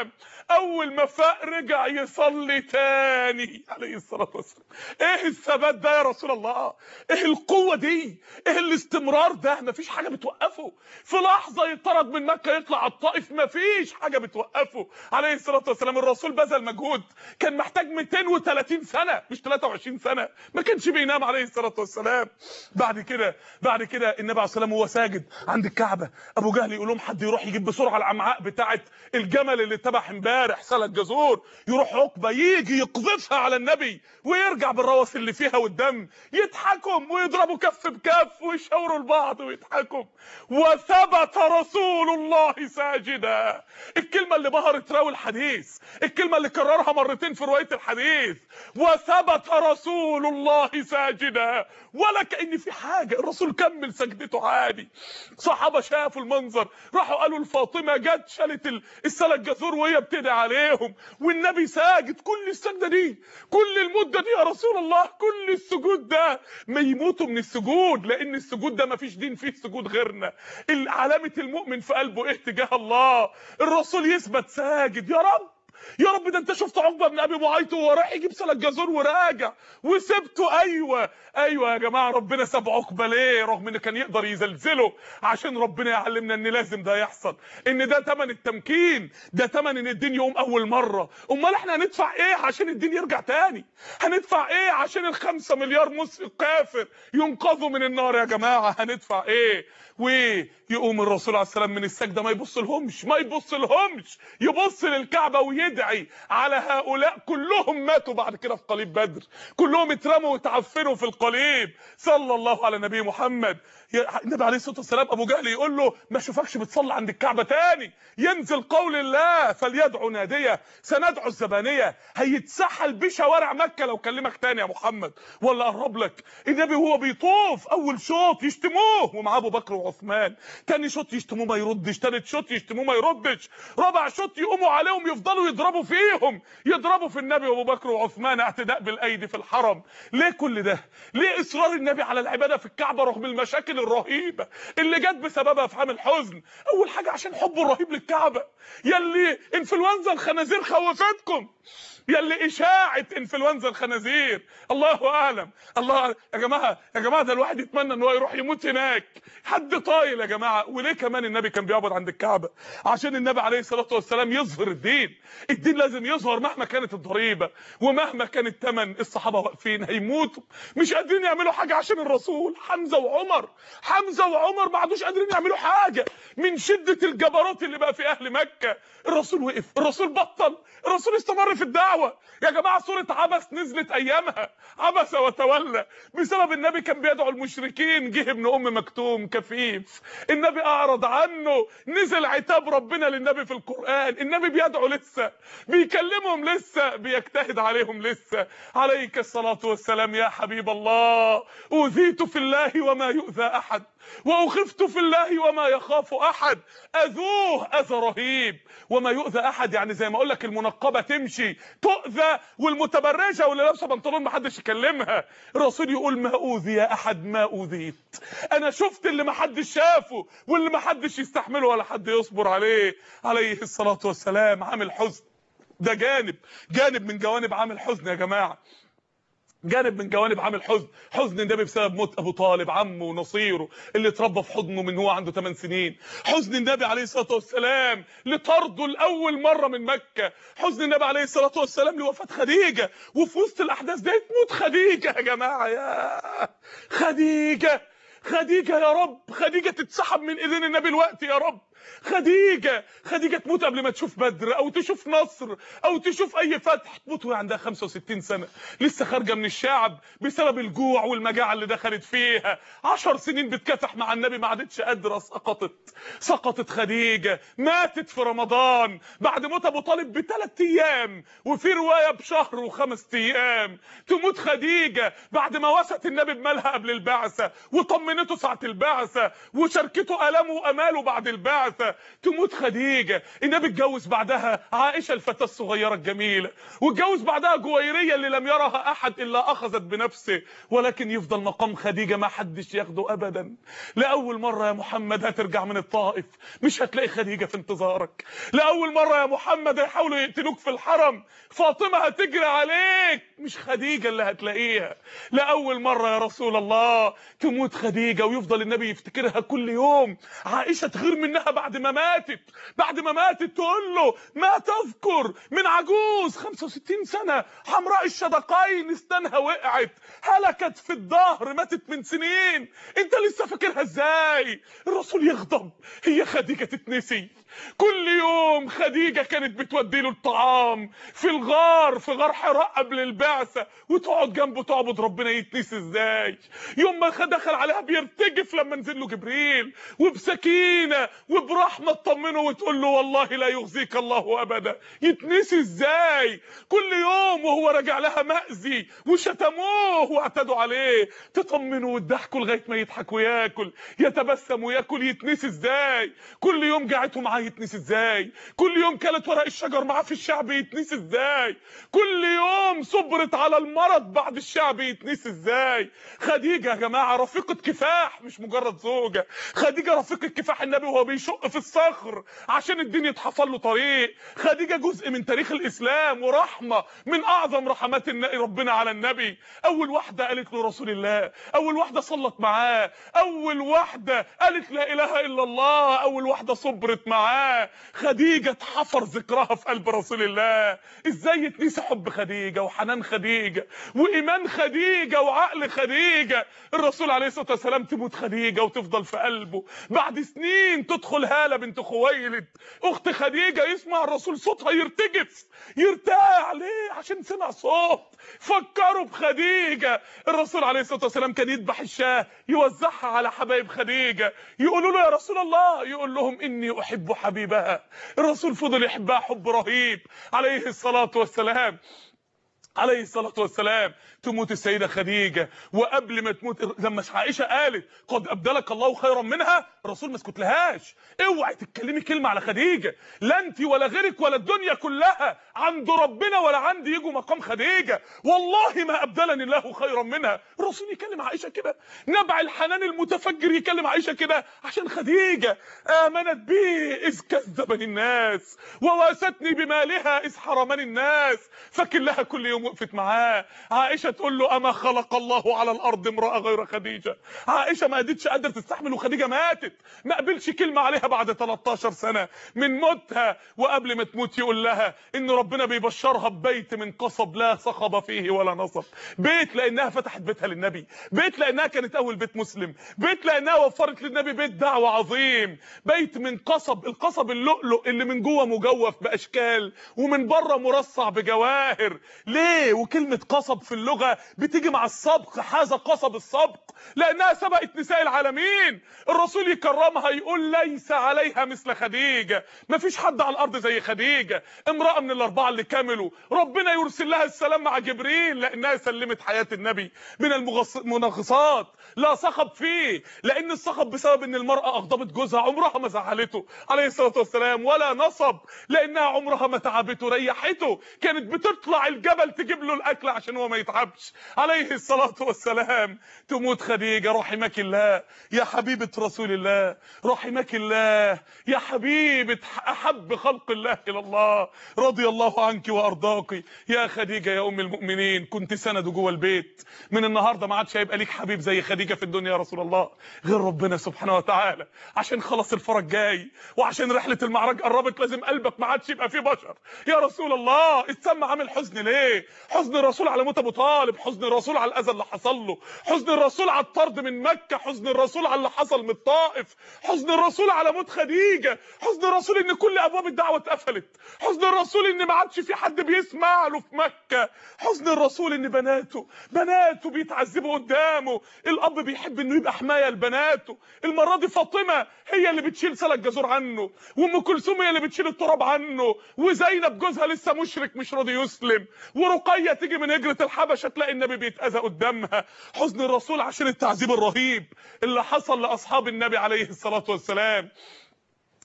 اول ما فاق رجع يصلي تاني عليه الصلاه والسلام. ايه الثبات ده يا رسول الله؟ ايه القوه دي؟ ايه الاستمرار ده؟ مفيش حاجه بتوقفه. في لحظه يطرد من مكه يطلع على الطائف، مفيش حاجه بتوقفه عليه الصلاه والسلام. الرسول بذل مجهود كان محتاج مئتين وثلاثين سنه مش ثلاثة وعشرين سنه، ما كانش بينام عليه الصلاه والسلام. بعد كده بعد كده النبي عليه الصلاه والسلام وهو ساجد عند الكعبه، ابو جهل يقول لهم حد يروح يجيب بسرعه الامعاء بتاعه الجمل اللي اتذبح امبارح سلة جزور. يروح عقبه يجي يقذفها على النبي ويرجع بالروث اللي فيها والدم، يضحكوا ويضربوا كف بكف ويشاوروا لبعض ويضحكوا. وثبت رسول الله ساجدا. الكلمه اللي بهرت راوي الحديث، الكلمه اللي كررها مرتين في روايه الحديث، وثبت رسول الله ساجدا. ولا كأن في حاجه، الرسول كمل سجدته عادي. صحابه شافوا المنظر راحوا قالوا لفاطمه، جت شالت السلة الجزور وهي بتدعي عليهم والنبي ساجد. كل السجده دي، كل المده دي يا رسول الله، كل السجود ده ما يموتوا من السجود، لان السجود ده ما فيش دين فيه سجود غيرنا. علامه المؤمن في قلبه ايه تجاه الله. الرسول يثبت ساجد. يا رب يا رب، ده انت شفت عقبه بن ابي معيط وهو رايح يجيب سلة جزور وراجع وسبته. ايوه ايوه يا جماعه، ربنا ساب عقبه ليه؟ رغم ان كان يقدر يزلزله، عشان ربنا يعلمنا ان لازم ده يحصل، ان ده ثمن التمكين، ده ثمن ان الدين يقوم اول مره. امال احنا هندفع ايه عشان الدين يرجع تاني؟ هندفع ايه عشان الخمسة مليار مسلم كافر ينقذوا من النار يا جماعه؟ هندفع ايه؟ ويقوم الرسول عليه السلام من السجده ما يبص لهمش، ما يبص لهمش، يبص للكعبه ويدعي على هؤلاء. كلهم ماتوا بعد كده في قليب بدر، كلهم اترموا وتعفنوا في القليب. صلى الله على نبي محمد. النبي عليه الصلاه والسلام ابو جهل يقول له ما اشوفكش بتصلي عند الكعبه تاني. ينزل قول الله فليدعو ناديه سندعو الزبانيه. هيتسحل بشوارع مكه لو كلمك تاني يا محمد ولا قرب لك. النبي وهو بيطوف اول شوط يشتموه ومعاه ابو بكر وعثمان، تاني شوط يشتموه ما يردش، تالت شوط يشتموه ما يردش، رابع شوط يقوموا عليهم يفضلوا يضربوا فيهم، يضربوا في النبي وابو بكر وعثمان اعتداء بالايدي في الحرم. ليه كل ده؟ ليه اصرار النبي على العباده في الكعبه رغم المشاكل الرهيبه اللي جت بسببها في عام الحزن؟ اول حاجه عشان حبه الرهيب للكعبه. يلي انفلونزا الخنازير خوفتكم، يلي اشاعه انفلونزا الخنازير الله اعلم. الله أعلم. يا جماعه يا جماعه ده الواحد يتمنى ان هو يروح يموت هناك. حد طايل يا جماعه. وليه كمان النبي كان بيعبد عند الكعبه؟ عشان النبي عليه الصلاه والسلام يظهر الدين. الدين لازم يظهر مهما كانت الضريبه ومهما كان الثمن. الصحابه واقفين هيموتوا مش قادرين يعملوا حاجه عشان الرسول. حمزه وعمر حمزه وعمر ما عادوش قادرين يعملوا حاجه من شده الجبروت اللي بقى في اهل مكه. الرسول وقف، الرسول بطل، الرسول استمر في الدعوه. يا جماعه سوره عبس نزلت ايامها، عبس وتولى بسبب النبي كان بيدعو المشركين. جه ابن ام مكتوم كفيف، النبي اعرض عنه، نزل عتاب ربنا للنبي في القران. النبي بيدعو لسه، بيكلمهم لسه، بيجتهد عليهم لسه. عليك الصلاه والسلام يا حبيب الله. اوذيت في الله وما يؤذى احد، واخفت في الله وما يخاف احد. اذوه اذى رهيب وما يؤذى احد، يعني زي ما اقول لك المنقبه تمشي تؤذى والمتبرجه واللي لابسه بنطلون ما حدش يكلمها. الرسول يقول ما اوذي احد ما اوذيت. انا شفت اللي ما حدش شافه واللي ما حدش يستحمله ولا حد يصبر عليه عليه الصلاه والسلام. عامل حزن ده جانب جانب من جوانب عامل حزن يا جماعه، جانب من جوانب عامل حزن. حزن النبي بسبب موت ابو طالب عمه ونصيره اللي اتربى في حضنه من هو عنده ثمان سنين. حزن النبي عليه الصلاه والسلام لطرده لاول مره من مكه. حزن النبي عليه الصلاه والسلام لوفاه خديجه، وفي وسط الاحداث دي تموت خديجه يا جماعه. يا خديجه خديجه يا رب، خديجه تتسحب من ايدين النبي الوقت يا رب. خديجه خديجه تموت قبل ما تشوف بدر او تشوف نصر او تشوف اي فتح. تموت وهي عندها خمسة وستين سنه لسه خارجه من الشعب بسبب الجوع والمجاعه اللي دخلت فيها. عشر سنين بتكافح مع النبي ما عادتش قادره، سقطت سقطت خديجه. ماتت في رمضان بعد موت ابو طالب بثلاث ايام، وفي روايه بشهر وخمس ايام. تموت خديجه بعد ما وست النبي بمالها قبل البعثه وطمنته ساعه البعثه وشاركته الامه واماله بعد البعثه. البعثة تموت خديجة. النبي اتجوز بعدها عائشة الفتاة الصغيرة الجميلة، واتجوز بعدها جويرية اللي لم يرها احد الا اخذت بنفسه، ولكن يفضل مقام خديجة ما حدش ياخده ابدا. لاول مرة يا محمد هترجع من الطائف مش هتلاقي خديجة في انتظارك. لاول مرة يا محمد هيحاولوا يقتلوك في الحرم، فاطمة هتجري عليك مش خديجة اللي هتلاقيها. لاول مرة يا رسول الله تموت خديجة ويفضل النبي يفتكرها كل يوم. عائشة تغير منها بعد ما ماتت، بعد ما ماتت تقول له ما تذكر من عجوز خمسة وستين سنة حمراء الشدقين اسنانها وقعت هلكت في الظهر ماتت من سنين، انت لسه فاكرها ازاي؟ الرسول يغضب، هي خديجة تتنسي؟ كل يوم خديجة كانت بتودي له الطعام في الغار، في غار حراء قبل البعثة، وتقعد جنبه تعبد ربنا، يتنسي ازاي؟ يوم ما دخل عليها بيرتجف لما نزل له جبريل وبسكينة وبرحمة تطمنه وتقول له والله لا يخزيك الله ابدا، يتنسي ازاي؟ كل يوم وهو راجع لها مأذي وشتموه واعتدوا عليه تطمنه وتضحكوا لغايه ما يضحك وياكل، يتبسم وياكل، يتنسي ازاي؟ كل يوم جاعته معاه يتنسي ازاي؟ كل يوم كلت ورق الشجر معاه في الشعب يتنسي ازاي؟ كل يوم صبرت على المرض بعد الشعب يتنسي ازاي؟ خديجه يا جماعه رفيقه كفاح مش مجرد زوجه، خديجه رفيقه كفاح النبي وهو بيشق في الصخر عشان الدين يتحفر له طريق. خديجه جزء من تاريخ الاسلام ورحمه من اعظم رحمات ربنا على النبي. اول واحده قالت له رسول الله، اول واحده صلت معاه، اول واحده قالت لا اله الا الله، اول واحده صبرت معاه. خديجه اتحفر ذكرها في قلب رسول الله. ازاي يتنسي حب خديجه وحنان خديجه وايمان خديجه وعقل خديجه؟ الرسول عليه الصلاه والسلام تموت خديجه وتفضل في قلبه. بعد سنين تدخل هاله بنت خويلد اخت خديجه، يسمع الرسول صوتها يرتجف يرتاع. ليه؟ عشان سمع صوت فكروا بخديجه. الرسول عليه الصلاه والسلام كان يذبح الشاه يوزعها على حبايب خديجه، يقولوا له يا رسول الله، يقول لهم اني احب حبيبها. الرسول فضل يحبها حب رهيب عليه الصلاه والسلام، عليه الصلاة والسلام. تموت السيدة خديجة، وقبل ما تموت لما عائشة قالت قد أبدلك الله خيرا منها، الرسول ما اسكت لهاش، اوعي تتكلمي كلمة على خديجة، لا انت ولا غيرك ولا الدنيا كلها عند ربنا ولا عندي يجوا مقام خديجة، والله ما أبدلني الله خيرا منها. الرسول يكلم عائشة كده، نبع الحنان المتفجر يكلم عائشة كده عشان خديجة آمنت بي إذ كذبني الناس وواستني بمالها إذ حرمني الناس، فكن لها كل يوم وقفت معاه. عائشه تقول له اما خلق الله على الارض امراه غير خديجه. عائشه ما قدتش قادره تستحمل وخديجه ماتت، ما قبلش كلمه عليها بعد تلتاشر سنه من موتها. وقبل ما تموت يقول لها ان ربنا بيبشرها ببيت من قصب لا صخب فيه ولا نصب، بيت لانها فتحت بيتها للنبي، بيت لانها كانت اول بيت مسلم، بيت لانها وفرت للنبي بيت دعوه عظيم، بيت من قصب. القصب اللؤلؤ اللي من جوه مجوف باشكال ومن بره مرصع بجواهر. ليه؟ وكلمه قصب في اللغه بتيجي مع السبق، حاز قصب السبق لانها سبقت نساء العالمين. الرسول يكرمها يقول ليس عليها مثل خديجه، مفيش حد على الارض زي خديجه، امراه من الاربعه اللي كملوا ربنا يرسل لها السلام مع جبريل لانها سلمت حياه النبي من المنغصات لا صخب فيه، لان الصخب بسبب ان المراه اغضبت جوزها عمرها ما زعلته عليه الصلاه والسلام، ولا نصب لانها عمرها ما تعبته ريحته، كانت بتطلع الجبل تجيب له الاكل عشان هو ما يتعبش عليه الصلاه والسلام. تموت خديجه رحمك الله يا حبيبه رسول الله، رحمك الله يا حبيبه احب خلق الله الى الله، رضي الله عنك وارضاك يا خديجه يا ام المؤمنين، كنت سند جوه البيت. من النهارده ما عادش هيبقى ليك حبيب زي خديجه في الدنيا يا رسول الله غير ربنا سبحانه وتعالى، عشان خلاص الفرج جاي وعشان رحله المعراج قربت، لازم قلبك ما عادش يبقى فيه بشر يا رسول الله. اتسمى عامل حزن ليه؟ حزن الرسول على موت ابو طالب، حزن الرسول على الاذى اللي حصل له، حزن الرسول على الطرد من مكه، حزن الرسول على اللي حصل من الطائف، حزن الرسول على موت خديجه، حزن الرسول ان كل ابواب الدعوه اتقفلت، حزن الرسول ان ما عادش في حد بيسمع له في مكه، حزن الرسول ان بناته بناته بيتعذبوا قدامه، الاب بيحب انه يبقى حمايه لبناته. المره دي فاطمه هي اللي بتشيل سلة الجزور عنه، وام كلثوم هي اللي بتشيل التراب عنه، وزينب جوزها لسه مشرك مش راضي يسلم، ورقيه تيجي من هجره الحبشه تلاقي النبي بيتاذى قدامها. حزن الرسول عشان التعذيب الرهيب اللي حصل لاصحاب النبي عليه الصلاه والسلام.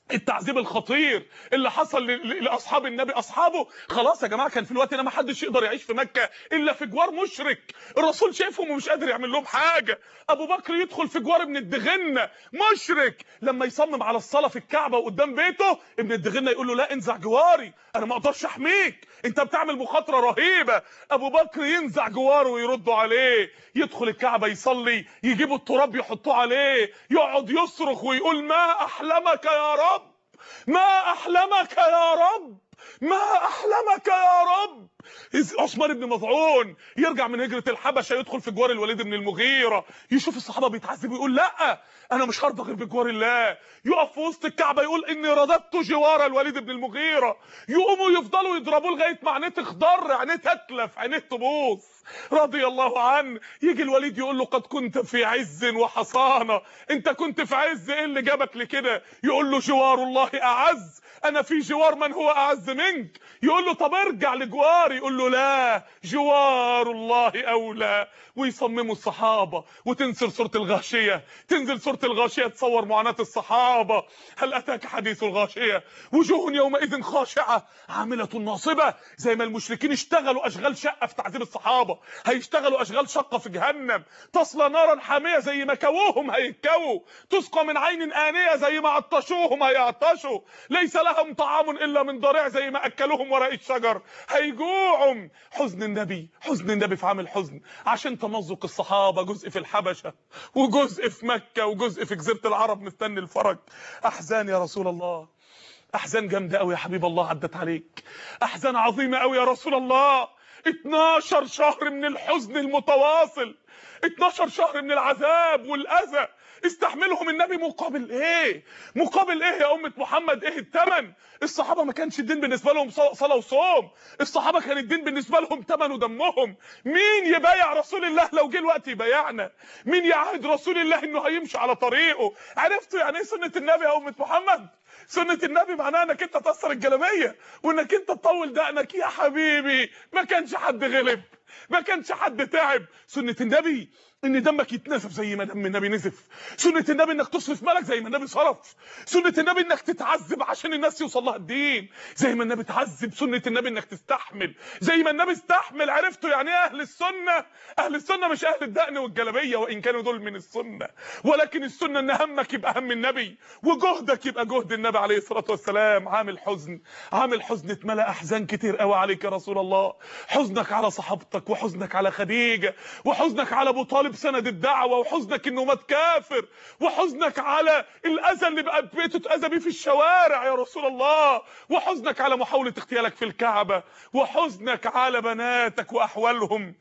التعذيب الخطير اللي حصل لاصحاب النبي. اصحابه خلاص يا جماعه كان في الوقت ده ما حدش يقدر يعيش في مكه الا في جوار مشرك، الرسول شايفهم ومش قادر يعمل لهم حاجه. ابو بكر يدخل في جوار ابن الدغنه مشرك، لما يصمم على الصلاه في الكعبه وقدام بيته ابن الدغنه يقول له لا انزع جواري، انا ما اقدرش احميك، انت بتعمل مخاطره رهيبه. ابو بكر ينزع جواره ويردوا عليه، يدخل الكعبه يصلي يجيبوا التراب يحطوه عليه، يقعد يصرخ ويقول ما احلمك يا رب، ما احلمك يا رب، ما احلمك يا رب. عثمان بن مظعون يرجع من هجرة الحبشة يدخل في جوار الوليد بن المغيرة، يشوف الصحابة بيتعذبوا يقول لا انا مش هرضى غير بجوار الله. يقف في وسط الكعبة يقول اني رددت جوار الوليد بن المغيرة. يقوموا يفضلوا يضربوه لغاية ما عينيه تخضر، عينيه تتلف، عينيه تبوظ رضي الله عنه. يجي الوليد يقول له قد كنت في عز وحصانة، انت كنت في عز، ايه اللي جابك لكده؟ يقول له جوار الله اعز، انا في جوار من هو اعز منك. يقول له طب ارجع لجواري، يقول له لا جوار الله اولى. ويصمموا الصحابه وتنزل سوره الغاشيه، تنزل سوره الغاشيه تصور معاناه الصحابه. هل اتاك حديث الغاشيه؟ وجوه يومئذ خاشعه عامله ناصبه. زي ما المشركين اشتغلوا اشغال شقه في تعذيب الصحابه، هيشتغلوا اشغال شقه في جهنم. تصلى نارا حاميه زي ما كووهم هيتكووا، تسقى من عين انيه زي ما عطشوهم هيعطشوا، ليس لهم طعام الا من ضريع زي ما اكلوهم ورق الشجر هيجوعهم. حزن النبي، حزن النبي في عام الحزن عشان تمزق الصحابه، جزء في الحبشه وجزء في مكه وجزء في جزيره العرب مستني الفرج. احزان يا رسول الله، احزان جامده قوي يا حبيب الله عدت عليك، احزان عظيمه قوي يا رسول الله. اتناشر شهر من الحزن المتواصل، اتناشر شهر من العذاب والاذى استحملهم النبي مقابل ايه؟ مقابل ايه يا امه محمد؟ ايه الثمن؟ الصحابه ما كانش الدين بالنسبه لهم صلاه وصوم، الصحابه كان الدين بالنسبه لهم ثمن ودمهم. مين يبايع رسول الله لو جه الوقت يبايعنا؟ مين يعهد رسول الله انه هيمشي على طريقه؟ عرفتوا يعني ايه سنه النبي يا امه محمد؟ سنة النبي معناها انك انت تقصر الجلابيه وانك انت تطول دقنك. يا حبيبي ما كانش حد غلب، ما كانش حد تعب. سنة النبي ان دمك يتنزف زي ما دم النبي نزف. سنة النبي انك تصرف مالك زي ما النبي صرف. سنة النبي انك تتعذب عشان الناس يوصل لها الدين زي ما النبي اتعذب. سنة النبي انك تستحمل زي ما النبي استحمل. عرفتوا يعني ايه اهل السنة؟ اهل السنة مش اهل الدقن والجلابيه وان كانوا دول من السنة، ولكن السنة ان همك يبقى هم النبي وجهدك يبقى جهد النبي عليه الصلاة والسلام. عامل حزن، عامل حزن اتملأ احزان كتير قوي عليك يا رسول الله. حزنك على صحابتك، وحزنك على خديجة، وحزنك على ابو طالب سند الدعوه، وحزنك انه مات كافر، وحزنك على الاذى اللي بقى بيته اتاذى بيه في الشوارع يا رسول الله، وحزنك على محاوله اغتيالك في الكعبه، وحزنك على بناتك واحوالهم.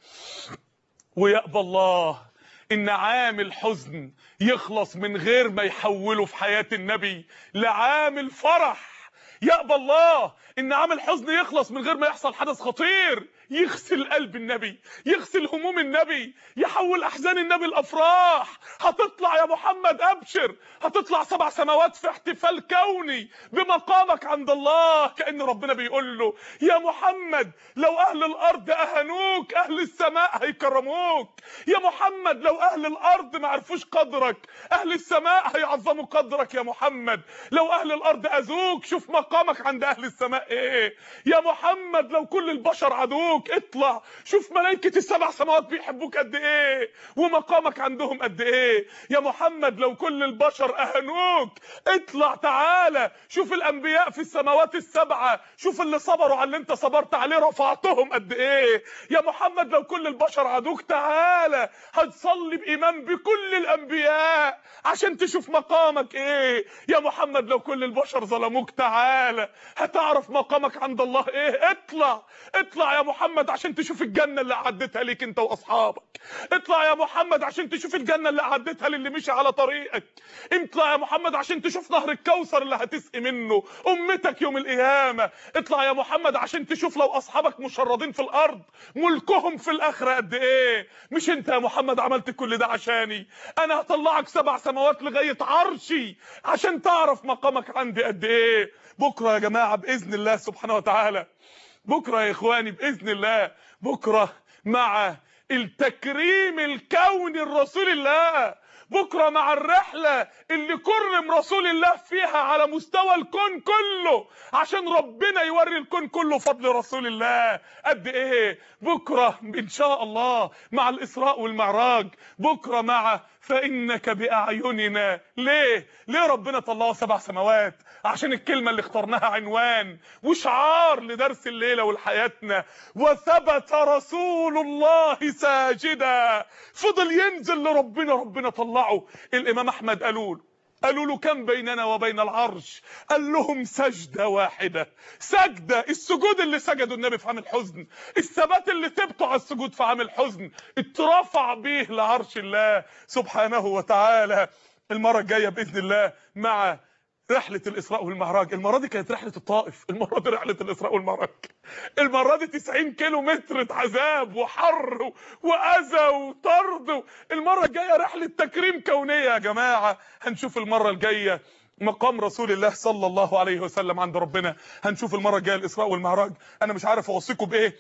ويأبى الله ان عامل حزن يخلص من غير ما يحوله في حياه النبي لعامل فرح. يأبى الله ان عامل حزن يخلص من غير ما يحصل حدث خطير يغسل قلب النبي، يغسل هموم النبي، يحول احزان النبي الافراح. هتطلع يا محمد ابشر، هتطلع سبع سماوات في احتفال كوني بمقامك عند الله. كأن ربنا بيقول له يا محمد لو اهل الارض اهانوك اهل السماء هيكرموك. يا محمد لو اهل الارض ما عرفوش قدرك اهل السماء هيعظموا قدرك. يا محمد لو اهل الارض اذوك شوف مقامك عند اهل السماء ايه. يا محمد لو كل البشر عدوك اطلع شوف ملائكة السبع سماوات بيحبوك قد ايه ومقامك عندهم قد ايه. يا محمد لو كل البشر اهانوك اطلع تعالى شوف الانبياء في السماوات السبعة، شوف اللي صبروا على اللي انت صبرت عليه رفعتهم قد ايه. يا محمد لو كل البشر عدوك تعالى هتصلي بإيمان بكل الانبياء عشان تشوف مقامك ايه. يا محمد لو كل البشر ظلموك تعالى هتعرف مقامك عند الله ايه. اطلع اطلع يا محمد عشان تشوف الجنة اللي عدتها ليك انت واصحابك. اطلع يا محمد عشان تشوف الجنة اللي عدتها للي مشي على طريقك. اطلع يا محمد عشان تشوف نهر الكوثر اللي هتسقي منه امتك يوم القيامة. اطلع يا محمد عشان تشوف لو اصحابك مشردين في الارض ملكهم في الاخرة قد ايه. مش انت يا محمد عملت كل ده عشاني؟ انا هطلعك سبع سماوات لغاية عرشي عشان تعرف مقامك عندي قد ايه. بكرة يا جماعة بإذن الله سبحانه وتعالى، بكرة يا اخواني بإذن الله، بكرة مع التكريم الكوني لرسول الله، بكرة مع الرحلة اللي كرم رسول الله فيها على مستوى الكون كله، عشان ربنا يوري الكون كله فضل رسول الله قد ايه. بكرة ان شاء الله مع الإسراء والمعراج، بكرة مع فإنك بأعيننا. ليه؟ ليه ربنا طلعه سبع سماوات؟ عشان الكلمة اللي اخترناها عنوان وشعار لدرس الليلة ولحياتنا. وثبت رسول الله ساجدا، فضل ينزل لربنا، ربنا طلعه. الإمام أحمد قالوا له قالوا له كم بيننا وبين العرش؟ قال لهم سجدة واحدة. سجدة، السجود اللي سجده النبي في عام الحزن، الثبات اللي ثبته على السجود في عام الحزن، اترفع بيه لعرش الله سبحانه وتعالى. المرة الجاية بإذن الله مع رحلة الإسراء والمعراج. المرة دي كانت رحلة الطائف، المرة دي رحلة الإسراء والمعراج. المرة دي تسعين كيلو متر عذاب وحر وأذى وطرد. المرة الجاية رحلة تكريم كونية يا جماعة. هنشوف المرة الجاية مقام رسول الله صلى الله عليه وسلم عند ربنا. هنشوف المرة الجاية الإسراء والمعراج. أنا مش عارف أوصيكم بإيه،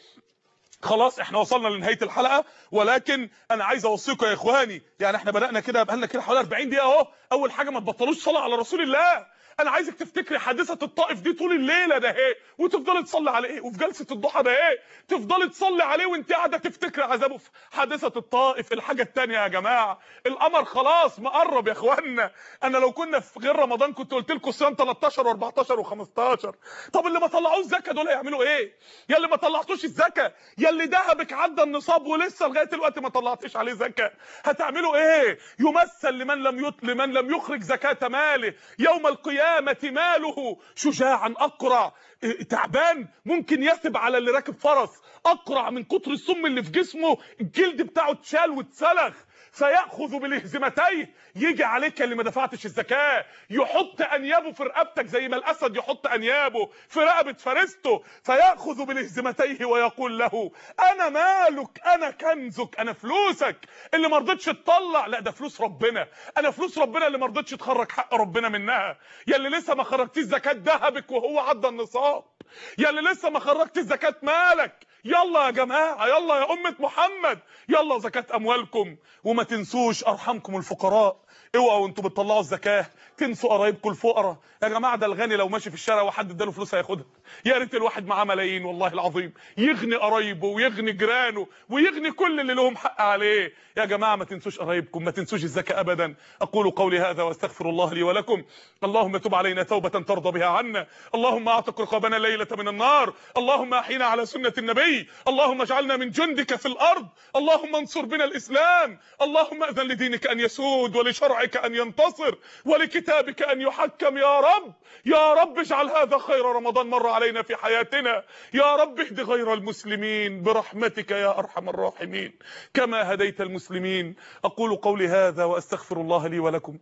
خلاص احنا وصلنا لنهايه الحلقه، ولكن انا عايز اوصيكم يا اخواني، يعني احنا بدانا كده بقالنا كده حوالي أربعين دقيقه اهو. اول حاجه ما تبطلوش صلاه على رسول الله. انا عايزك تفتكري حادثه الطائف دي طول الليله ده ايه، وتفضلي تصلي عليه، وفي جلسه الضحى ده ايه تفضلي تصلي عليه وانت قاعده تفتكري عذابه في حادثه الطائف. الحاجه الثانيه يا جماعه، القمر خلاص مقرب يا اخوانا. انا لو كنا في غير رمضان كنت قلت لكم صيام تلتاشر واربعتاشر وخمستاشر. طب اللي ما طلعوش الزكاه دول هيعملوا ايه؟ يا اللي ما طلعتوش الزكاه، يا اللي ذهبك عدى النصاب ولسه لغايه دلوقتي ما طلعتيش عليه زكاه، هتعملوا ايه؟ يمثل لمن لم يط... لمن لم يخرج زكاه ماله يوم القيامه ماله شجاعا اقرع، تعبان ممكن يثب على اللي راكب فرس، اقرع من كتر السم اللي في جسمه الجلد بتاعه اتشال واتسلخ، فيأخذ بالهزمتين. يجي عليك اللي ما دفعتش الزكاه، يحط انيابه في رقبتك زي ما الاسد يحط انيابه في رقبه فريسته، فيأخذ بالهزمتيه ويقول له انا مالك، انا كنزك، انا فلوسك اللي ما رضيتش تطلع. لا ده فلوس ربنا، انا فلوس ربنا اللي ما رضيتش تخرج حق ربنا منها. يا اللي لسه ما خرجتيش زكاه ذهبك وهو عدى النصاب، يا اللي لسه ما خرجتيش زكاه مالك، يلا يا جماعه، يلا يا امه محمد، يلا زكاه اموالكم. وما تنسوش ارحمكم الفقراء. اوعوا وانتوا بتطلعوا الزكاه تنسوا قرايبكم الفقراء. يا جماعه ده الغني لو ماشي في الشارع وحد اداله فلوس هياخدها. يا ريت الواحد معاه ملايين والله العظيم يغني قرايبه ويغني جيرانه ويغني كل اللي لهم حق عليه. يا جماعه ما تنسوش قرايبكم، ما تنسوش الزكاه ابدا. اقول قولي هذا واستغفر الله لي ولكم. اللهم تب علينا توبه ترضى بها عنا، اللهم اعتق رقابنا ليله من النار، اللهم احينا على سنه النبي، اللهم اجعلنا من جندك في الارض، اللهم انصر بنا الاسلام، اللهم اذن لدينك ان يسود ولشرعك ان ينتصر ولكتابك ان يحكم. يا رب يا رب اجعل هذا خير رمضان مر علينا في حياتنا. يا رب اهد غير المسلمين برحمتك يا ارحم الراحمين كما هديت المسلمين. اقول قولي هذا واستغفر الله لي ولكم.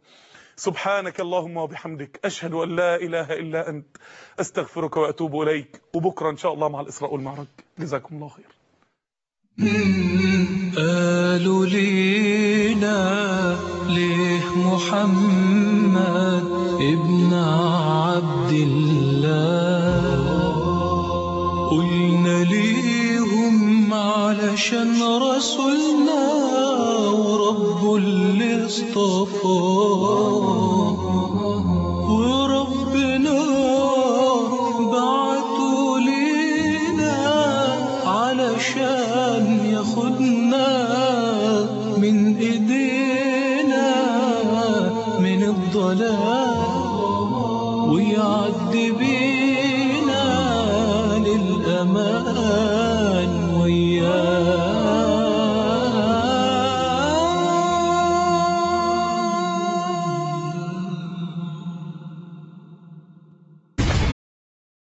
سبحانك اللهم وبحمدك، اشهد ان لا اله الا انت، استغفرك واتوب اليك. وبكره ان شاء الله مع الاسراء والمعراج. جزاكم الله خير. قالوا لينا ليه محمد ابن عبد الله، قلنا ليهم علشان رسولنا ورب اللي اصطفاه، وربنا بعته لينا علشان ياخدنا من ايدينا من الضلال ويعدي بينا للامان.